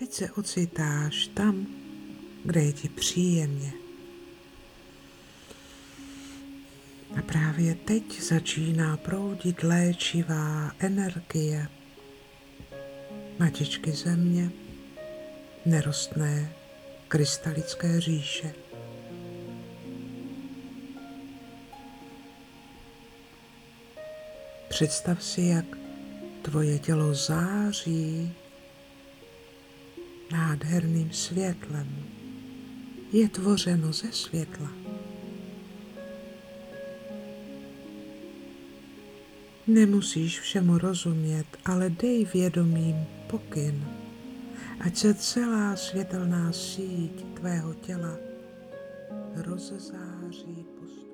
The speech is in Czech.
Teď se ocitáš tam, kde je ti příjemně. A právě teď začíná proudit léčivá energie Matičky Země, nerostné krystalické říše. Představ si, jak tvoje tělo září nádherným světlem. Je tvořeno ze světla. Nemusíš všemu rozumět, ale dej vědomým pokyn, ať se celá světelná síť tvého těla rozzáří postupně.